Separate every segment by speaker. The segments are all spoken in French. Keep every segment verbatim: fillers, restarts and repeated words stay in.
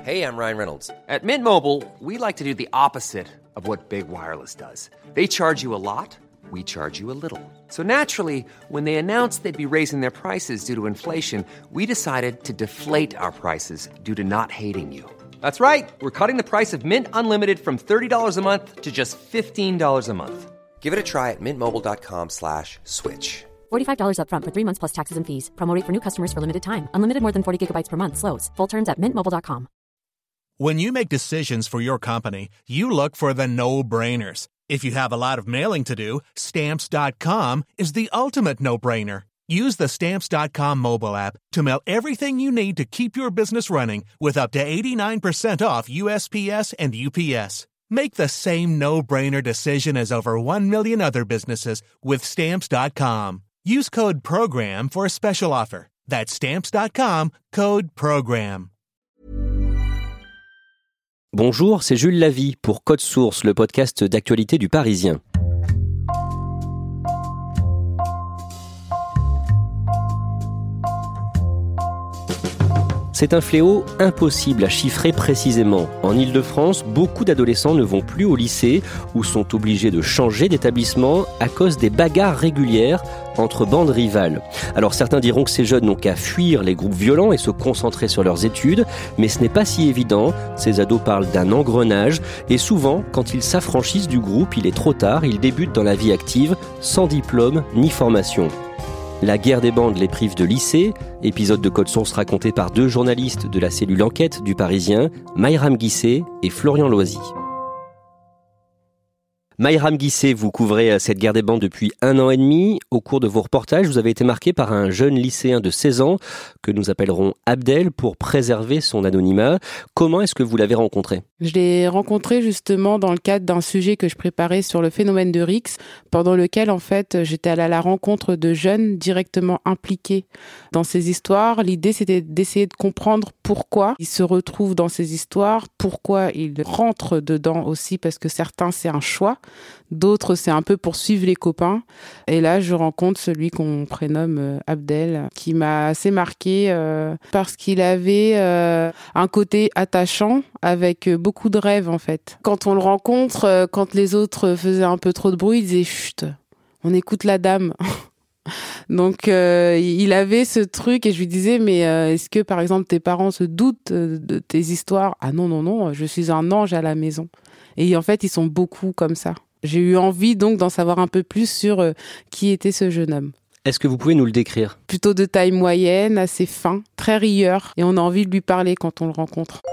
Speaker 1: Hey, I'm Ryan Reynolds. At Mint Mobile, we like to do the opposite of what Big Wireless does. They charge you a lot, we charge you a little. So naturally, when they announced they'd be raising their prices due to inflation, we decided to deflate our prices due to not hating you. That's right. We're cutting the price of Mint Unlimited from thirty dollars a month to just fifteen dollars a month. Give it a try at mintmobile.com slash switch.
Speaker 2: forty-five dollars up front for three months plus taxes and fees. Promo rate for new customers for limited time. Unlimited more than forty gigabytes per month slows. Full terms at mint mobile dot com.
Speaker 3: When you make decisions for your company, you look for the no-brainers. If you have a lot of mailing to do, Stamps dot com is the ultimate no-brainer. Use the Stamps dot com mobile app to mail everything you need to keep your business running with up to eighty-nine percent off U S P S and U P S. Make the same no-brainer decision as over one million other businesses with Stamps dot com. Use code PROGRAM for a special offer. That's Stamps dot com, code PROGRAM.
Speaker 4: Bonjour, c'est Jules Lavie pour Code Source, le podcast d'actualité du Parisien. C'est un fléau impossible à chiffrer précisément. En Île-de-France, beaucoup d'adolescents ne vont plus au lycée ou sont obligés de changer d'établissement à cause des bagarres régulières entre bandes rivales. Alors certains diront que ces jeunes n'ont qu'à fuir les groupes violents et se concentrer sur leurs études, mais ce n'est pas si évident. Ces ados parlent d'un engrenage et souvent, quand ils s'affranchissent du groupe, il est trop tard, ils débutent dans la vie active sans diplôme ni formation. La guerre des bandes les prive de lycée, épisode de Code Source raconté par deux journalistes de la cellule Enquête du Parisien, Mayram Guissé et Florian Loisy. Mayram Guissé, vous couvrez cette guerre des bandes depuis un an et demi. Au cours de vos reportages, vous avez été marqué par un jeune lycéen de seize ans que nous appellerons Abdel pour préserver son anonymat. Comment est-ce que vous l'avez rencontré ?
Speaker 5: Je l'ai rencontré justement dans le cadre d'un sujet que je préparais sur le phénomène de Rix, pendant lequel en fait j'étais allée à la rencontre de jeunes directement impliqués dans ces histoires. L'idée c'était d'essayer de comprendre pourquoi ils se retrouvent dans ces histoires, pourquoi ils rentrent dedans aussi, parce que certains c'est un choix. D'autres, c'est un peu pour suivre les copains. Et là, je rencontre celui qu'on prénomme Abdel, qui m'a assez marqué euh, parce qu'il avait euh, un côté attachant avec beaucoup de rêves, en fait. Quand on le rencontre, euh, quand les autres faisaient un peu trop de bruit, il disait « Chut, on écoute la dame ». Donc, euh, il avait ce truc et je lui disais « Mais euh, est-ce que, par exemple, tes parents se doutent de tes histoires ?»« Ah non, non, non, je suis un ange à la maison. » Et en fait, ils sont beaucoup comme ça. J'ai eu envie donc d'en savoir un peu plus sur euh, qui était ce jeune homme.
Speaker 4: Est-ce que vous pouvez nous le décrire ?
Speaker 5: Plutôt de taille moyenne, assez fin, très rieur. Et on a envie de lui parler quand on le rencontre.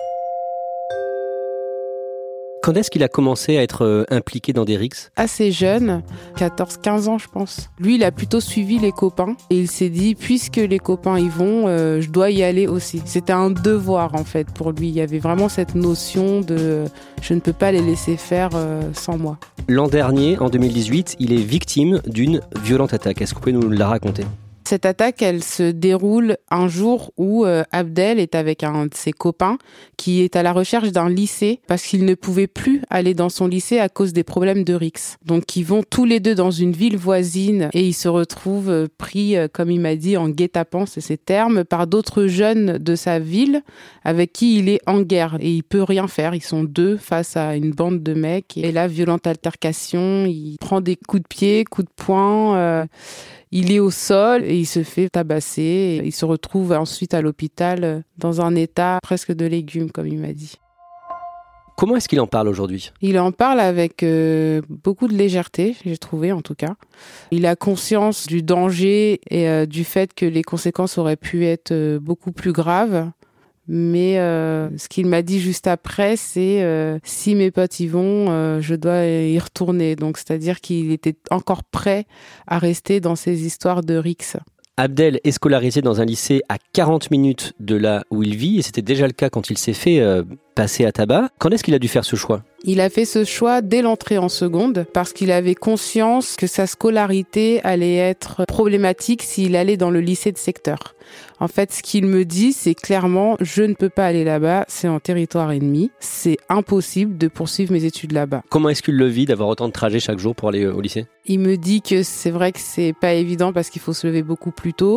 Speaker 4: Quand est-ce qu'il a commencé à être euh, impliqué dans des rixes ?
Speaker 5: Assez jeune, quatorze quinze ans je pense. Lui, il a plutôt suivi les copains et il s'est dit, puisque les copains y vont, euh, je dois y aller aussi. C'était un devoir en fait pour lui. Il y avait vraiment cette notion de je ne peux pas les laisser faire euh, sans moi.
Speaker 4: L'an dernier, en deux mille dix-huit, il est victime d'une violente attaque. Est-ce que vous pouvez nous la raconter ?
Speaker 5: Cette attaque, elle se déroule un jour où euh, Abdel est avec un de ses copains qui est à la recherche d'un lycée parce qu'il ne pouvait plus aller dans son lycée à cause des problèmes de Rix. Donc ils vont tous les deux dans une ville voisine et ils se retrouvent euh, pris, euh, comme il m'a dit, en guet-apens, c'est ses termes, par d'autres jeunes de sa ville avec qui il est en guerre et il peut rien faire. Ils sont deux face à une bande de mecs et là, violente altercation, il prend des coups de pied, coups de poing... Euh, Il est au sol et il se fait tabasser. Et il se retrouve ensuite à l'hôpital dans un état presque de légume, comme il m'a dit.
Speaker 4: Comment est-ce qu'il en parle aujourd'hui ?
Speaker 5: Il en parle avec euh, beaucoup de légèreté, j'ai trouvé en tout cas. Il a conscience du danger et euh, du fait que les conséquences auraient pu être euh, beaucoup plus graves. Mais euh, ce qu'il m'a dit juste après, c'est euh, si mes potes y vont, euh, je dois y retourner. Donc, c'est-à-dire qu'il était encore prêt à rester dans ces histoires de Rix.
Speaker 4: Abdel est scolarisé dans un lycée à quarante minutes de là où il vit, et c'était déjà le cas quand il s'est fait euh, passer à tabac. Quand est-ce qu'il a dû faire ce choix ?
Speaker 5: Il a fait ce choix dès l'entrée en seconde parce qu'il avait conscience que sa scolarité allait être problématique s'il allait dans le lycée de secteur. En fait, ce qu'il me dit, c'est clairement, je ne peux pas aller là-bas, c'est en territoire ennemi, c'est impossible de poursuivre mes études là-bas.
Speaker 4: Comment est-ce qu'il le vit d'avoir autant de trajets chaque jour pour aller au lycée ?
Speaker 5: Il me dit que c'est vrai que c'est pas évident parce qu'il faut se lever beaucoup plus tôt,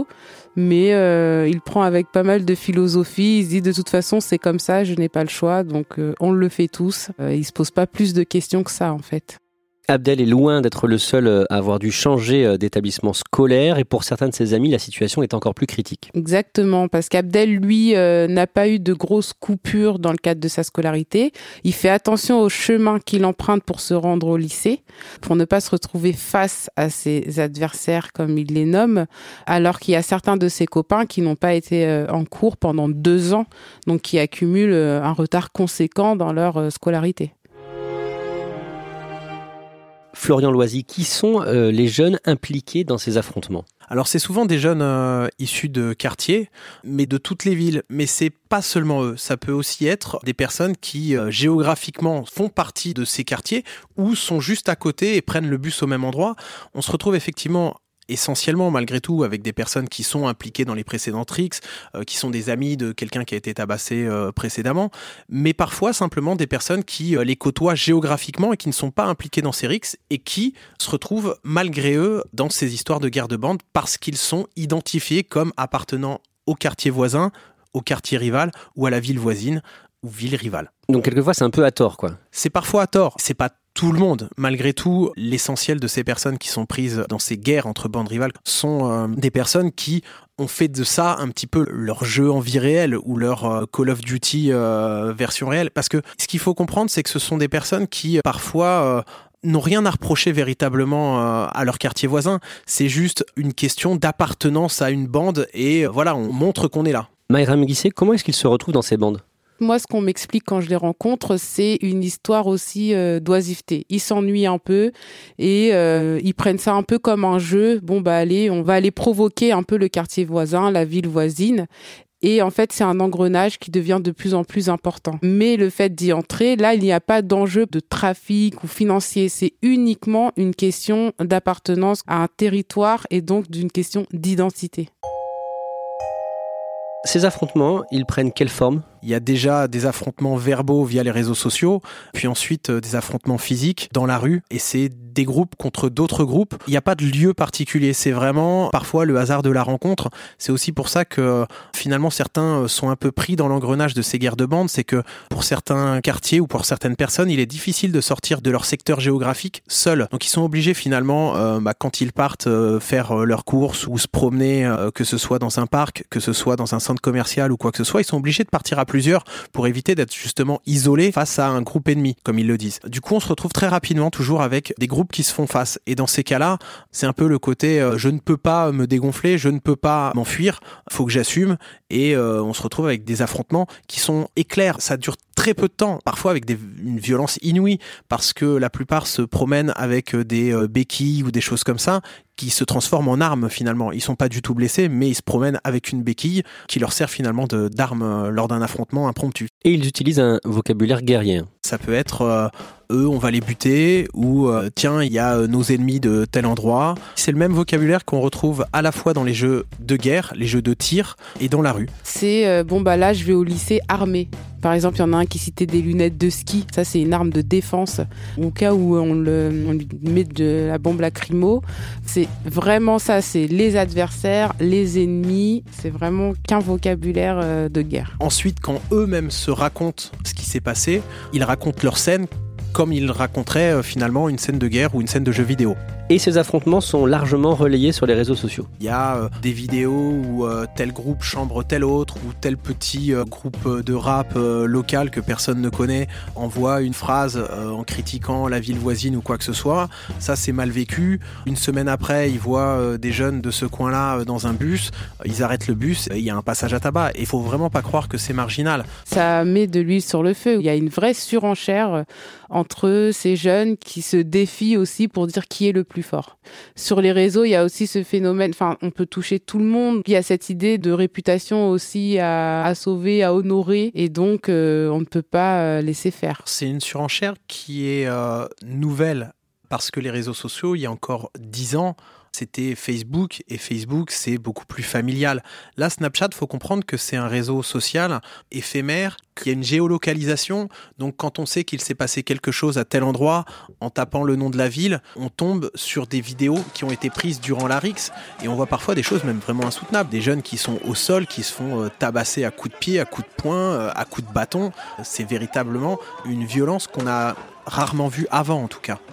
Speaker 5: mais euh, il prend avec pas mal de philosophie. Il se dit de toute façon c'est comme ça, je n'ai pas le choix, donc euh, on le fait tous. Euh, il se pose pas plus de questions que ça en fait.
Speaker 4: Abdel est loin d'être le seul à avoir dû changer d'établissement scolaire et pour certains de ses amis, la situation est encore plus critique.
Speaker 5: Exactement, parce qu'Abdel, lui, euh, n'a pas eu de grosses coupures dans le cadre de sa scolarité. Il fait attention au chemin qu'il emprunte pour se rendre au lycée, pour ne pas se retrouver face à ses adversaires, comme il les nomme, alors qu'il y a certains de ses copains qui n'ont pas été euh, en cours pendant deux ans, donc qui accumulent euh, un retard conséquent dans leur euh, scolarité.
Speaker 4: Florian Loisy, qui sont euh, les jeunes impliqués dans ces affrontements ?
Speaker 6: Alors c'est souvent des jeunes euh, issus de quartiers, mais de toutes les villes. Mais c'est pas seulement eux, ça peut aussi être des personnes qui euh, géographiquement font partie de ces quartiers ou sont juste à côté et prennent le bus au même endroit. On se retrouve effectivement essentiellement, malgré tout, avec des personnes qui sont impliquées dans les précédentes rixes, euh, qui sont des amis de quelqu'un qui a été tabassé euh, précédemment, mais parfois simplement des personnes qui euh, les côtoient géographiquement et qui ne sont pas impliquées dans ces rixes et qui se retrouvent malgré eux dans ces histoires de guerre de bande parce qu'ils sont identifiés comme appartenant au quartier voisin, au quartier rival ou à la ville voisine ou ville rivale.
Speaker 4: Donc quelquefois c'est un peu à tort, quoi.
Speaker 6: C'est parfois à tort, c'est pas tout le monde. Malgré tout, l'essentiel de ces personnes qui sont prises dans ces guerres entre bandes rivales sont euh, des personnes qui ont fait de ça un petit peu leur jeu en vie réelle ou leur euh, Call of Duty euh, version réelle. Parce que ce qu'il faut comprendre, c'est que ce sont des personnes qui euh, parfois euh, n'ont rien à reprocher véritablement euh, à leur quartier voisin. C'est juste une question d'appartenance à une bande et euh, voilà, on montre qu'on est là.
Speaker 4: Maïra Muguissé, comment est-ce qu'ils se retrouvent dans ces bandes ?
Speaker 5: Moi, ce qu'on m'explique quand je les rencontre, c'est une histoire aussi euh, d'oisiveté. Ils s'ennuient un peu et euh, ils prennent ça un peu comme un jeu. Bon, bah allez, on va aller provoquer un peu le quartier voisin, la ville voisine. Et en fait, c'est un engrenage qui devient de plus en plus important. Mais le fait d'y entrer, là, il n'y a pas d'enjeu de trafic ou financier. C'est uniquement une question d'appartenance à un territoire et donc d'une question d'identité.
Speaker 4: Ces affrontements, ils prennent quelle forme ?
Speaker 6: Il y a déjà des affrontements verbaux via les réseaux sociaux, puis ensuite euh, des affrontements physiques dans la rue, et c'est des groupes contre d'autres groupes. Il n'y a pas de lieu particulier, c'est vraiment parfois le hasard de la rencontre. C'est aussi pour ça que finalement certains sont un peu pris dans l'engrenage de ces guerres de bande, c'est que pour certains quartiers ou pour certaines personnes, il est difficile de sortir de leur secteur géographique seuls. Donc ils sont obligés finalement, euh, bah, quand ils partent euh, faire euh, leurs courses ou se promener, euh, que ce soit dans un parc, que ce soit dans un centre commercial ou quoi que ce soit, ils sont obligés de partir à plusieurs pour éviter d'être justement isolés face à un groupe ennemi, comme ils le disent. Du coup, on se retrouve très rapidement toujours avec des groupes qui se font face. Et dans ces cas-là, c'est un peu le côté euh, je ne peux pas me dégonfler, je ne peux pas m'enfuir, faut que j'assume. Et euh, on se retrouve avec des affrontements qui sont éclairs. Ça dure très peu de temps, parfois avec des, une violence inouïe, parce que la plupart se promènent avec des euh, béquilles ou des choses comme ça, qui se transforment en armes finalement. Ils sont pas du tout blessés, mais ils se promènent avec une béquille qui leur sert finalement de, d'arme euh, lors d'un affrontement impromptu.
Speaker 4: Et ils utilisent un vocabulaire guerrier.
Speaker 6: Ça peut être euh, eux, on va les buter, ou euh, tiens, il y a euh, nos ennemis de tel endroit. C'est le même vocabulaire qu'on retrouve à la fois dans les jeux de guerre, les jeux de tir, et dans la rue.
Speaker 5: C'est euh, bon bah là, je vais au lycée armé. Par exemple, il y en a un qui citait des lunettes de ski. Ça, c'est une arme de défense. Au cas où on, le, on lui met de la bombe lacrymo, c'est vraiment ça. C'est les adversaires, les ennemis. C'est vraiment qu'un vocabulaire euh, de guerre.
Speaker 6: Ensuite, quand eux-mêmes se racontent ce qui s'est passé, ils racontent leur scène comme ils raconteraient euh, finalement une scène de guerre ou une scène de jeu vidéo.
Speaker 4: Et ces affrontements sont largement relayés sur les réseaux sociaux.
Speaker 6: Il y a euh, des vidéos où euh, tel groupe chambre tel autre, ou tel petit euh, groupe de rap euh, local que personne ne connaît envoie une phrase euh, en critiquant la ville voisine ou quoi que ce soit. Ça, c'est mal vécu. Une semaine après, ils voient euh, des jeunes de ce coin-là euh, dans un bus. Euh, ils arrêtent le bus, il y a un passage à tabac. Et il faut vraiment pas croire que c'est marginal.
Speaker 5: Ça met de l'huile sur le feu. Il y a une vraie surenchère entre ces jeunes qui se défient aussi pour dire qui est le plus fort. Sur les réseaux, il y a aussi ce phénomène, enfin, on peut toucher tout le monde. Il y a cette idée de réputation aussi à, à sauver, à honorer, et donc euh, on ne peut pas laisser faire.
Speaker 6: C'est une surenchère qui est euh, nouvelle, parce que les réseaux sociaux, il y a encore dix ans, c'était Facebook, et Facebook, c'est beaucoup plus familial. Là, Snapchat, il faut comprendre que c'est un réseau social éphémère, qu'il y a une géolocalisation. Donc, quand on sait qu'il s'est passé quelque chose à tel endroit, en tapant le nom de la ville, on tombe sur des vidéos qui ont été prises durant la rixe. Et on voit parfois des choses même vraiment insoutenables. Des jeunes qui sont au sol, qui se font tabasser à coups de pied, à coups de poing, à coups de bâton. C'est véritablement une violence qu'on a rarement vue avant, en tout cas.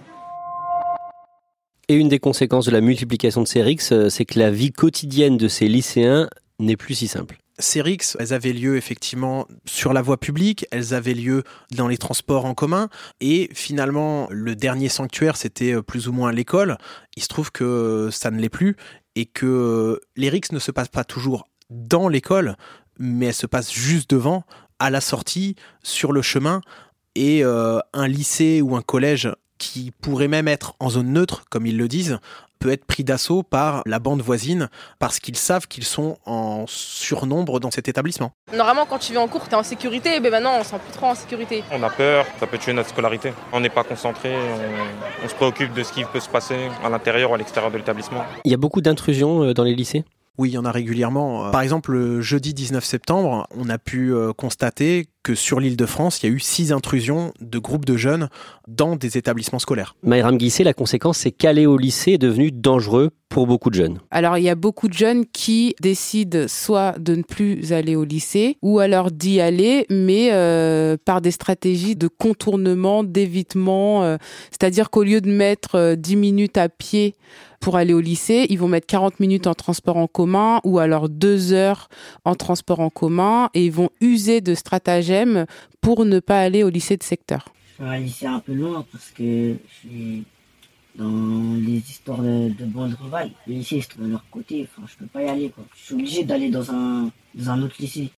Speaker 4: Et une des conséquences de la multiplication de ces rixes, c'est que la vie quotidienne de ces lycéens n'est plus si simple.
Speaker 6: Ces rixes, elles avaient lieu effectivement sur la voie publique, elles avaient lieu dans les transports en commun, et finalement, le dernier sanctuaire, c'était plus ou moins l'école. Il se trouve que ça ne l'est plus, et que les rixes ne se passent pas toujours dans l'école, mais elles se passent juste devant, à la sortie, sur le chemin, et euh, un lycée ou un collège qui pourrait même être en zone neutre, comme ils le disent, peut être pris d'assaut par la bande voisine parce qu'ils savent qu'ils sont en surnombre dans cet établissement.
Speaker 7: Normalement, quand tu vas en cours, tu es en sécurité, mais maintenant, on ne se sent plus trop en sécurité.
Speaker 8: On a peur, ça peut tuer notre scolarité. On n'est pas concentré, on, on se préoccupe de ce qui peut se passer à l'intérieur ou à l'extérieur de l'établissement.
Speaker 4: Il y a beaucoup d'intrusions dans les lycées ?
Speaker 6: Oui, il y en a régulièrement. Par exemple, le jeudi dix-neuf septembre, on a pu constater que sur l'Île-de-France, il y a eu six intrusions de groupes de jeunes dans des établissements scolaires.
Speaker 4: Mayram Guissé, la conséquence, c'est qu'aller au lycée est devenu dangereux pour beaucoup de jeunes.
Speaker 5: Alors, il y a beaucoup de jeunes qui décident soit de ne plus aller au lycée, ou alors d'y aller, mais euh, par des stratégies de contournement, d'évitement. Euh, c'est-à-dire qu'au lieu de mettre euh, dix minutes à pied pour aller au lycée, ils vont mettre quarante minutes en transport en commun, ou alors deux heures en transport en commun, et ils vont user de stratagèmes pour ne pas aller au lycée de secteur.
Speaker 9: Je suis un lycée un peu loin parce que je suis dans les histoires de, de bandes rivales. Le lycée se trouve de leur côté, enfin, je peux pas y aller, quoi. Je suis obligé d'aller dans un, dans un autre lycée.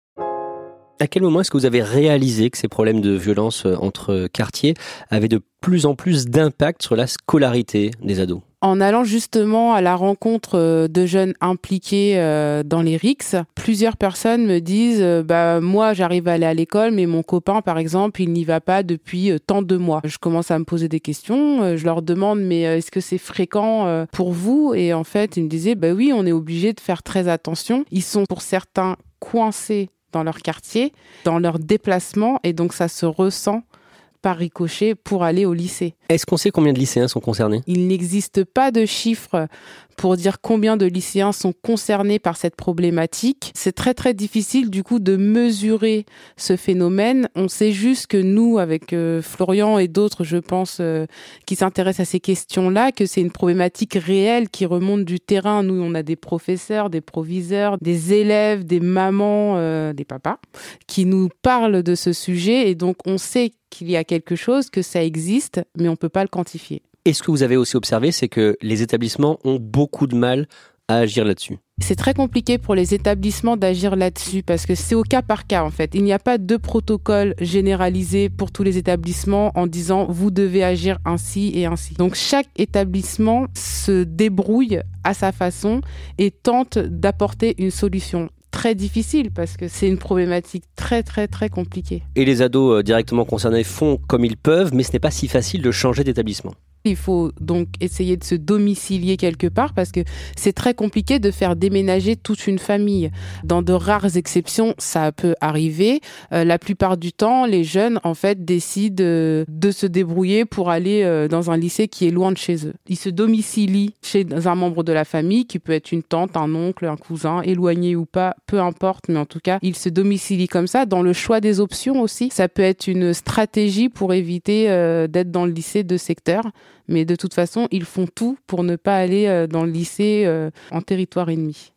Speaker 4: À quel moment est-ce que vous avez réalisé que ces problèmes de violence entre quartiers avaient de plus en plus d'impact sur la scolarité des ados ?
Speaker 5: En allant justement à la rencontre de jeunes impliqués dans les rixes, plusieurs personnes me disent bah moi j'arrive à aller à l'école mais mon copain par exemple il n'y va pas depuis tant de mois. Je commence à me poser des questions, je leur demande mais est-ce que c'est fréquent pour vous ? Et en fait ils me disaient bah oui on est obligé de faire très attention. Ils sont pour certains coincés dans leur quartier, dans leur déplacement et donc ça se ressent par ricochet pour aller au lycée.
Speaker 4: Est-ce qu'on sait combien de lycéens sont concernés ?
Speaker 5: Il n'existe pas de chiffres pour dire combien de lycéens sont concernés par cette problématique. C'est très très difficile du coup de mesurer ce phénomène. On sait juste que nous, avec euh, Florian et d'autres, je pense, euh, qui s'intéressent à ces questions-là, que c'est une problématique réelle qui remonte du terrain. Nous, on a des professeurs, des proviseurs, des élèves, des mamans, euh, des papas, qui nous parlent de ce sujet et donc on sait qu'il y a quelque chose, que ça existe, mais on ne peut pas le quantifier.
Speaker 4: Et ce que vous avez aussi observé, c'est que les établissements ont beaucoup de mal à agir là-dessus.
Speaker 5: C'est très compliqué pour les établissements d'agir là-dessus parce que c'est au cas par cas en fait. Il n'y a pas de protocole généralisé pour tous les établissements en disant vous devez agir ainsi et ainsi. Donc chaque établissement se débrouille à sa façon et tente d'apporter une solution. Très difficile parce que c'est une problématique très très très compliquée.
Speaker 4: Et les ados directement concernés font comme ils peuvent, mais ce n'est pas si facile de changer d'établissement.
Speaker 5: Il faut donc essayer de se domicilier quelque part parce que c'est très compliqué de faire déménager toute une famille. Dans de rares exceptions, ça peut arriver. Euh, la plupart du temps, les jeunes, en fait, décident euh, de se débrouiller pour aller euh, dans un lycée qui est loin de chez eux. Ils se domicilient chez un membre de la famille, qui peut être une tante, un oncle, un cousin, éloigné ou pas, peu importe, mais en tout cas, ils se domicilient comme ça. Dans le choix des options aussi, ça peut être une stratégie pour éviter euh, d'être dans le lycée de secteur. Mais de toute façon, ils font tout pour ne pas aller dans le lycée euh, en territoire ennemi.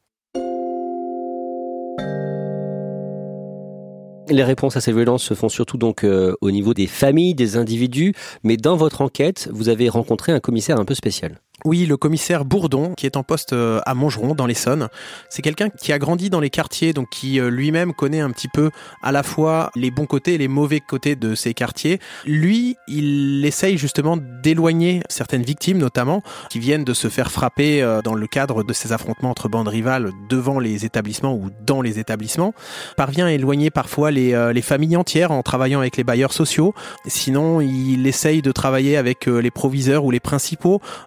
Speaker 4: Les réponses à ces violences se font surtout donc euh, au niveau des familles, des individus. Mais dans votre enquête, vous avez rencontré un commissaire un peu spécial.
Speaker 6: Oui, le commissaire Bourdon, qui est en poste à Montgeron, dans l'Essonne. C'est quelqu'un qui a grandi dans les quartiers, donc qui lui-même connaît un petit peu à la fois les bons côtés et les mauvais côtés de ces quartiers. Lui, il essaye justement d'éloigner certaines victimes, notamment, qui viennent de se faire frapper dans le cadre de ces affrontements entre bandes rivales devant les établissements ou dans les établissements. Parvient à éloigner parfois les, les familles entières en travaillant avec les bailleurs sociaux. Sinon, il essaye de travailler avec les proviseurs ou les principaux pour essayer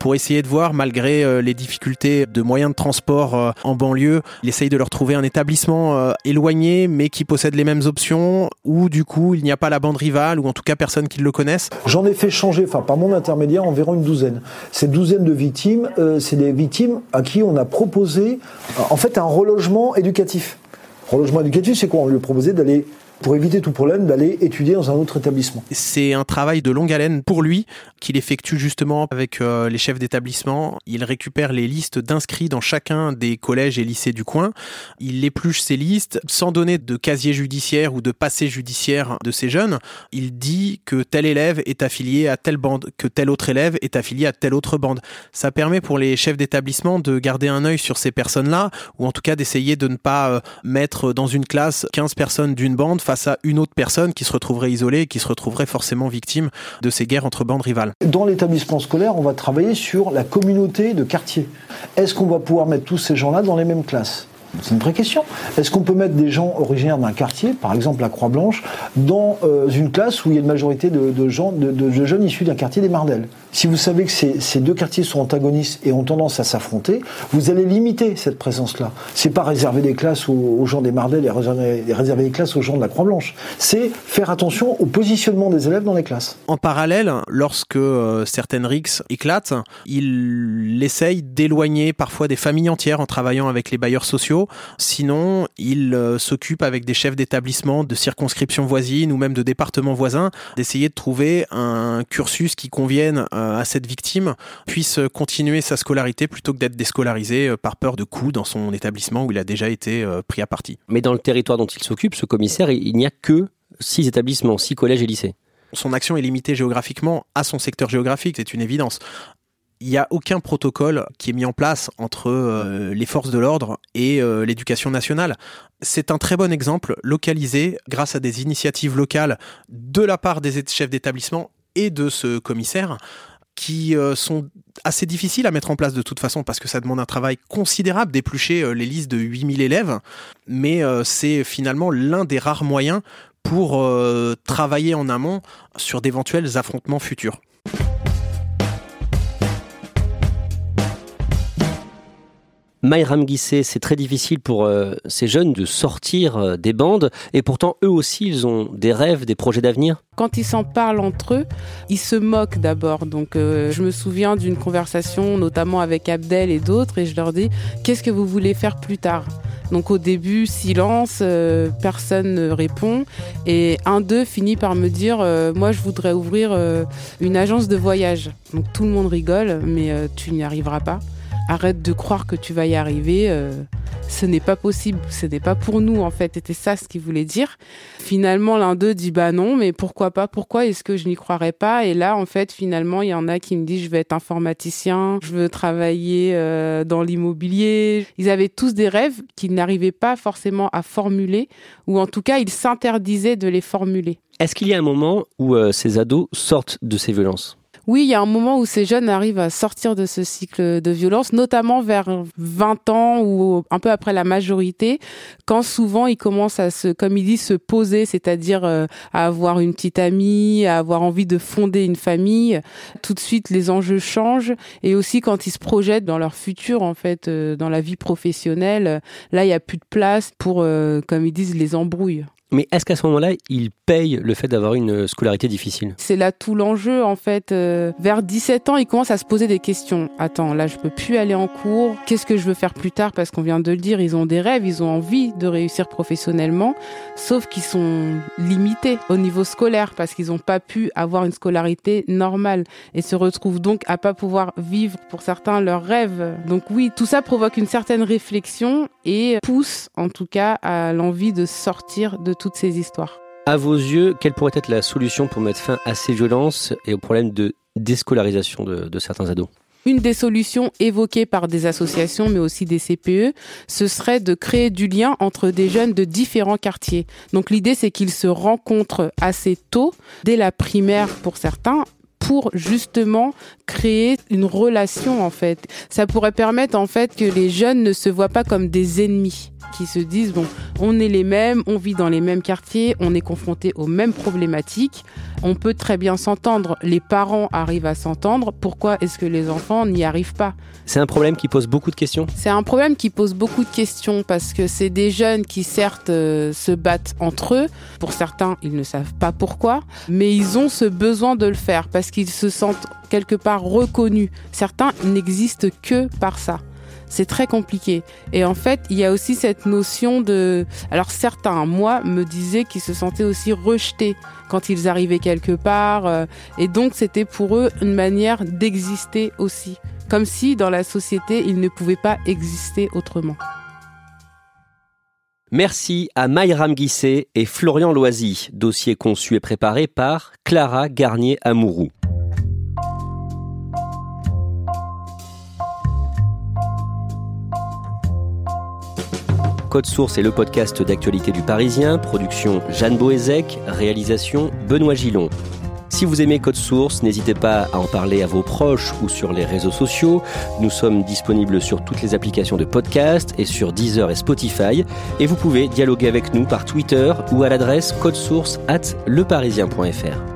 Speaker 6: de voir, malgré euh, les difficultés de moyens de transport euh, en banlieue, il essaye de leur trouver un établissement euh, éloigné, mais qui possède les mêmes options, où du coup, il n'y a pas la bande rivale, ou en tout cas personne qui le connaisse.
Speaker 10: J'en ai fait changer, enfin par mon intermédiaire, environ une douzaine. Cette douzaine de victimes, euh, c'est des victimes à qui on a proposé, euh, en fait, un relogement éducatif. Relogement éducatif, c'est quoi ? On lui a proposé d'aller, pour éviter tout problème, d'aller étudier dans un autre établissement.
Speaker 6: C'est un travail de longue haleine pour lui, qu'il effectue justement avec euh, les chefs d'établissement. Il récupère les listes d'inscrits dans chacun des collèges et lycées du coin. Il épluche ces listes sans donner de casier judiciaire ou de passé judiciaire de ces jeunes. Il dit que tel élève est affilié à telle bande, que tel autre élève est affilié à telle autre bande. Ça permet pour les chefs d'établissement de garder un œil sur ces personnes-là, ou en tout cas d'essayer de ne pas euh, mettre dans une classe quinze personnes d'une bande face à une autre personne qui se retrouverait isolée et qui se retrouverait forcément victime de ces guerres entre bandes rivales.
Speaker 10: Dans l'établissement scolaire, on va travailler sur la communauté de quartier. Est-ce qu'on va pouvoir mettre tous ces gens-là dans les mêmes classes ? C'est une vraie question. Est-ce qu'on peut mettre des gens originaires d'un quartier, par exemple la Croix-Blanche, dans euh, une classe où il y a une majorité de, de, gens, de, de jeunes issus d'un quartier des Mardelles ? Si vous savez que ces, ces deux quartiers sont antagonistes et ont tendance à s'affronter, vous allez limiter cette présence-là. C'est pas réserver des classes aux, aux gens des Mardelles et réserver, réserver des classes aux gens de la Croix-Blanche. C'est faire attention au positionnement des élèves dans les classes.
Speaker 6: En parallèle, lorsque euh, certaines rixes éclatent, il essaye d'éloigner parfois des familles entières en travaillant avec les bailleurs sociaux. Sinon, il euh, s'occupe avec des chefs d'établissement de circonscriptions voisines ou même de départements voisins d'essayer de trouver un cursus qui convienne euh, à cette victime, puisse continuer sa scolarité plutôt que d'être déscolarisé euh, par peur de coups dans son établissement où il a déjà été euh, pris à partie.
Speaker 4: Mais dans le territoire dont il s'occupe, ce commissaire, il n'y a que six établissements, six collèges et lycées.
Speaker 6: Son action est limitée géographiquement à son secteur géographique, c'est une évidence. Il n'y a aucun protocole qui est mis en place entre euh, les forces de l'ordre et euh, l'éducation nationale. C'est un très bon exemple localisé grâce à des initiatives locales de la part des chefs d'établissement et de ce commissaire qui euh, sont assez difficiles à mettre en place de toute façon parce que ça demande un travail considérable d'éplucher euh, les listes de huit mille élèves, mais euh, c'est finalement l'un des rares moyens pour euh, travailler en amont sur d'éventuels affrontements futurs.
Speaker 4: Mayram Guissé, c'est très difficile pour euh, ces jeunes de sortir euh, des bandes et pourtant eux aussi ils ont des rêves, des projets d'avenir.
Speaker 5: Quand ils s'en parlent entre eux, ils se moquent d'abord. Donc euh, je me souviens d'une conversation notamment avec Abdel et d'autres et je leur dis « Qu'est-ce que vous voulez faire plus tard ?» Donc au début, silence, euh, personne ne répond et un d'eux finit par me dire euh, « Moi je voudrais ouvrir euh, une agence de voyage ». Donc tout le monde rigole mais euh, tu n'y arriveras pas. Arrête de croire que tu vas y arriver, euh, ce n'est pas possible, ce n'est pas pour nous en fait, c'était ça ce qu'il voulait dire. Finalement l'un d'eux dit bah non, mais pourquoi pas, pourquoi est-ce que je n'y croirais pas ? Et là en fait finalement il y en a qui me disent je vais être informaticien, je veux travailler euh, dans l'immobilier. Ils avaient tous des rêves qu'ils n'arrivaient pas forcément à formuler, ou en tout cas ils s'interdisaient de les formuler.
Speaker 4: Est-ce qu'il y a un moment où euh, ces ados sortent de ces violences ?
Speaker 5: Oui, il y a un moment où ces jeunes arrivent à sortir de ce cycle de violence, notamment vers vingt ans ou un peu après la majorité, quand souvent ils commencent à se, comme ils disent, se poser, c'est-à-dire euh, à avoir une petite amie, à avoir envie de fonder une famille. Tout de suite, les enjeux changent et aussi quand ils se projettent dans leur futur, en fait, euh, dans la vie professionnelle, là, il n'y a plus de place pour, euh, comme ils disent, les embrouilles.
Speaker 4: Mais est-ce qu'à ce moment-là, ils payent le fait d'avoir une scolarité difficile ?
Speaker 5: C'est là tout l'enjeu, en fait. Euh, vers dix-sept ans, ils commencent à se poser des questions. Attends, là, je peux plus aller en cours. Qu'est-ce que je veux faire plus tard ? Parce qu'on vient de le dire, ils ont des rêves, ils ont envie de réussir professionnellement, sauf qu'ils sont limités au niveau scolaire parce qu'ils n'ont pas pu avoir une scolarité normale et se retrouvent donc à pas pouvoir vivre, pour certains, leurs rêves. Donc oui, tout ça provoque une certaine réflexion et pousse, en tout cas, à l'envie de sortir de toutes ces histoires.
Speaker 4: À vos yeux, quelle pourrait être la solution pour mettre fin à ces violences et au problème de déscolarisation de, de certains ados ?
Speaker 5: Une des solutions évoquées par des associations, mais aussi des C P E, ce serait de créer du lien entre des jeunes de différents quartiers. Donc l'idée, c'est qu'ils se rencontrent assez tôt, dès la primaire pour certains, pour justement créer une relation en fait. Ça pourrait permettre en fait que les jeunes ne se voient pas comme des ennemis. qui se disent bon, on est les mêmes, on vit dans les mêmes quartiers, on est confronté aux mêmes problématiques, on peut très bien s'entendre, les parents arrivent à s'entendre, pourquoi est-ce que les enfants n'y arrivent pas ?
Speaker 4: C'est un problème qui pose beaucoup de questions ?
Speaker 5: C'est un problème qui pose beaucoup de questions parce que c'est des jeunes qui certes euh, se battent entre eux, pour certains ils ne savent pas pourquoi, mais ils ont ce besoin de le faire parce qu'ils se sentent quelque part reconnus. Certains n'existent que par ça. C'est très compliqué. Et en fait, il y a aussi cette notion de... Alors certains, moi, me disaient qu'ils se sentaient aussi rejetés quand ils arrivaient quelque part. Euh, et donc, c'était pour eux une manière d'exister aussi. Comme si, dans la société, ils ne pouvaient pas exister autrement.
Speaker 4: Merci à Mayram Guisset et Florian Loisy. Dossier conçu et préparé par Clara Garnier-Amouroux. Code Source est le podcast d'actualité du Parisien, production Jeanne Boézek, réalisation Benoît Gillon. Si vous aimez Code Source, n'hésitez pas à en parler à vos proches ou sur les réseaux sociaux. Nous sommes disponibles sur toutes les applications de podcast et sur Deezer et Spotify. Et vous pouvez dialoguer avec nous par Twitter ou à l'adresse codesource arobase leparisien point f r.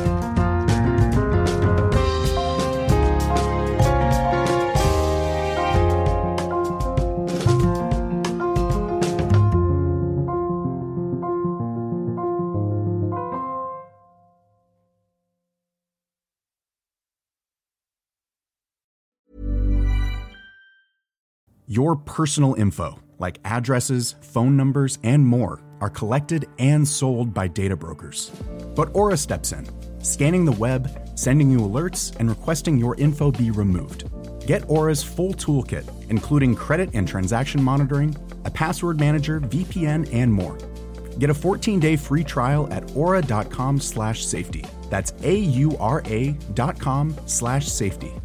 Speaker 11: Your personal info, like addresses, phone numbers, and more, are collected and sold by data brokers. But Aura steps in, scanning the web, sending you alerts, and requesting your info be removed. Get Aura's full toolkit, including credit and transaction monitoring, a password manager, V P N, and more. Get a fourteen-day free trial at aura dot com slash safety. That's A U R A dot com slash safety.